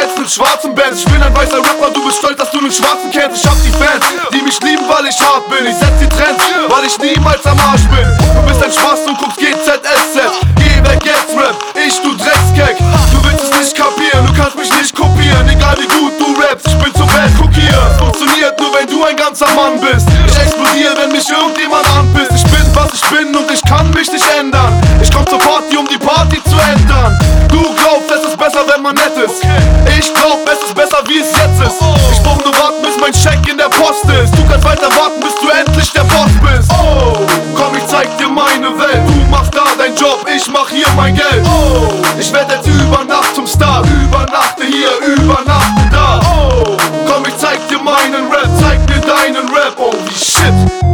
jetzt mit schwarzen Bands. Ich bin ein weißer Rapper, du bist stolz, dass du einen Schwarzen kennst. Ich hab die Fans, die mich lieben, weil ich hart bin. Ich setz die Trends, weil ich niemals am Arsch bin. Du bist ein Spaß und guckst GZSZ. Geh weg jetzt, Rap, ich, du Dreckskeck. Du willst es nicht kapieren, du kannst mich nicht kopieren. Egal wie gut du rappst, ich bin zur Welt, guck hier. Es funktioniert nur, wenn du ein ganzer Mann bist. Ich explodiere, wenn mich irgendjemand anpisst. Ich bin, was ich bin und ich kann mich nicht ändern. Ich komm zur Party, um die Party zu ändern. Du glaubst, es ist besser, wenn man nett ist. Ich glaub, es ist besser, wie es jetzt ist. Ich brauch nur warten, bis mein Scheck in der Post ist. Du kannst weiter warten, bis du endlich der Boss bist. Komm, ich zeig dir meine Welt. Du machst da deinen Job, ich mach hier mein Geld. Ich werd jetzt über Nacht zum Star. Übernachte hier, übernachte da. Komm, ich zeig dir meinen Rap. Zeig mir deinen Rap, oh wie shit.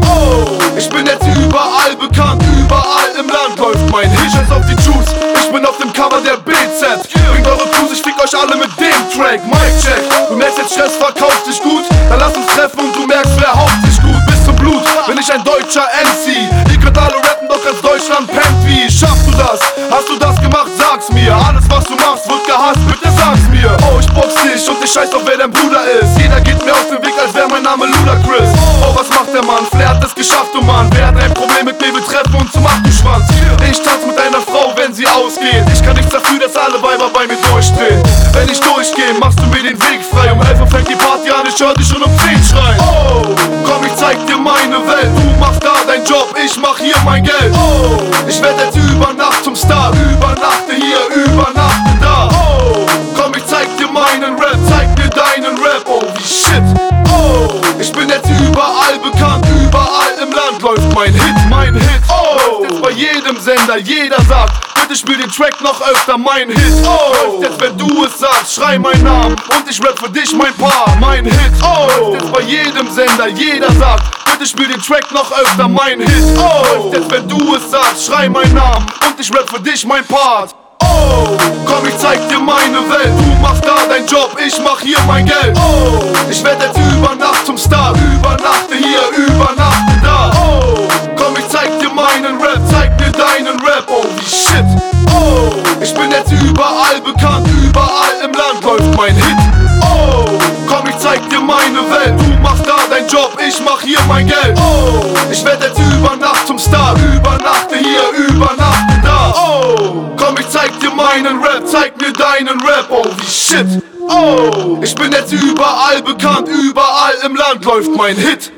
Ich bin jetzt überall bekannt. Überall im Land läuft mein Hit. Scheiß auf die Juice, ich bin auf dem Cover der BZ. Bringt eure Crews, ich fick euch alle mit dem Track. Mic check, du merkst jetzt Stress, verkaufst dich gut. Dann lass uns treffen und du merkst, wer haupt sich gut. Bis zum Blut bin ich ein deutscher MC. Ihr könnt alle rappen, doch ganz Deutschland pennt wie. Schaffst du das? Hast du das gemacht? Sag's mir. Alles was du machst wird gehasst, bitte sag's mir. Oh, ich box dich und ich scheiß auf wer dein Bruder ist. Jeder geht mir aus dem Weg, als wär mein Name Ludacris. Oh, was macht der Mann? Flair hat es geschafft, oh Mann. Wer hat ein Problem mit mir? Wir treffen uns zum Achtelschwanz. Ich tanz mit einer Frau, wenn sie ausgeht. Ich kann nichts dafür, dass alle Weiber bei mir durchdrehen. Wenn ich durchgehe, machst du mir den Weg frei. Um 11 Uhr fängt die Party an, ich hör dich schon um 10 schreien. Komm, ich zeig dir meine Welt. Du machst da deinen Job, ich mach hier mein Geld. Ich werd jetzt über Nacht zum Star. Übernachte hier, übernachte da. Komm, ich zeig dir meinen Rap. Zeig mir deinen Rap, oh wie shit. Ich bin jetzt überall bekannt. Überall im Land läuft mein Hit, mein Hit. Läuft jetzt bei jedem Sender, jeder sagt, bitte spiel den Track noch öfter, mein Hit. Läuft jetzt, wenn du es sagst, schrei meinen Namen und ich rap für dich mein Paar, mein Hit. Läuft jetzt bei jedem Sender, jeder sagt, bitte spiel den Track noch öfter, mein Hit. Läuft jetzt, wenn du es sagst, schrei meinen Namen und ich rap für dich mein Part. Komm, ich zeig dir meine Welt. Du machst da deinen Job, ich mach hier mein Geld. Ich werd jetzt über Nacht zum Star. Übernachte hier, übernachte da. Komm, ich zeig dir meinen Rap. Zeig mir deinen Rap, oh wie shit. Ich bin jetzt überall bekannt. Überall im Land läuft mein Hit. Komm, ich zeig dir meine Welt. Du machst da deinen Job, ich mach hier mein Geld. Ich werd jetzt über Nacht zum Star. Übernachte hier, übernachte da. Komm, ich zeig dir meinen Rap, zeig mir deinen Rap, oh wie shit. Ich bin jetzt überall bekannt, überall im Land läuft mein Hit.